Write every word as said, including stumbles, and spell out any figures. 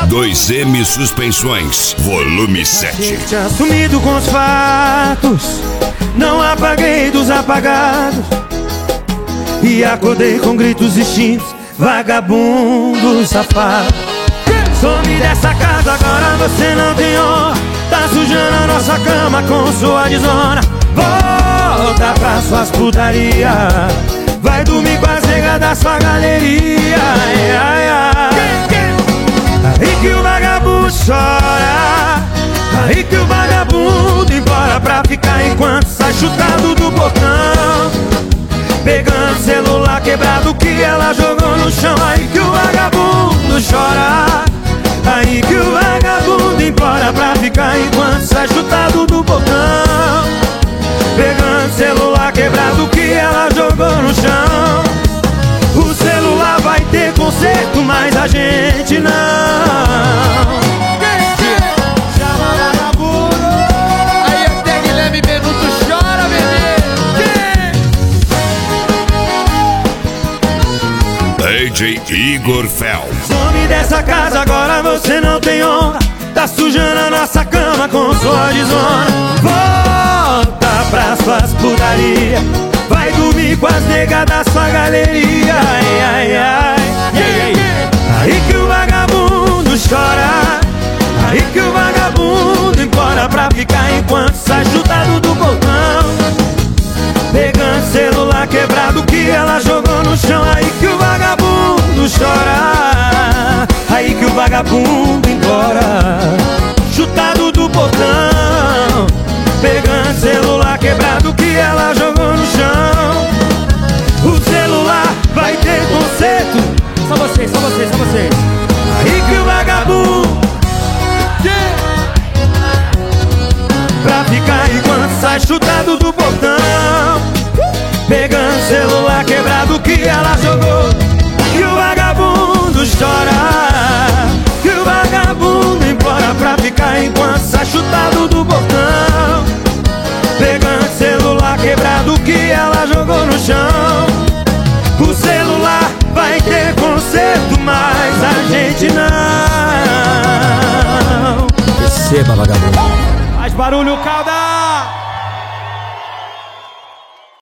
dois M Suspensões, volume sete. Tinha sumido com os fatos, não apaguei dos apagados, e acordei com gritos distintos, vagabundo safado. Some dessa casa, agora você não tem honra, tá sujando a nossa cama com sua desonra. Volta pra suas putaria, vai dormir com as negas da sua galeria. Ai, ai, ai. Aí que o vagabundo chora, aí que o vagabundo implora pra ficar enquanto sai chutado do portão, pegando celular quebrado que ela jogou no chão. Aí que o vagabundo chora, aí que o vagabundo implora pra ficar enquanto sai chutado do portão, pegando celular quebrado que ela jogou no chão. O celular vai ter conserto, mas a gente não. Chama vagabundo. Aí até Guilherme Benuto chora, bebê. D J Igor Fel. Some dessa casa, agora você não tem honra, tá sujando a nossa cama com sua desonra. Volta pra suas putaria, vai dormir com as negas da sua galeria. Ai, ai, ai. Aí que o vagabundo chora, aí que o vagabundo implora pra ficar enquanto sai chutado do portão, pegando celular quebrado que ela jogou no chão. Aí que o vagabundo chora, aí que o vagabundo implora, chutado do portão, pegando celular quebrado que ela jogou no chão. O celular vai ter conserto. Só vocês, só vocês, só vocês. Aí que o vagabundo pra ficar enquanto sai chutado do portão, pegando celular quebrado que ela jogou. Que o vagabundo chora, que o vagabundo implora pra ficar enquanto sai chutado do portão, pegando celular quebrado que ela jogou no chão. O celular vai ter conserto, mas a gente não. Receba, vagabundo. Faz barulho, Calda!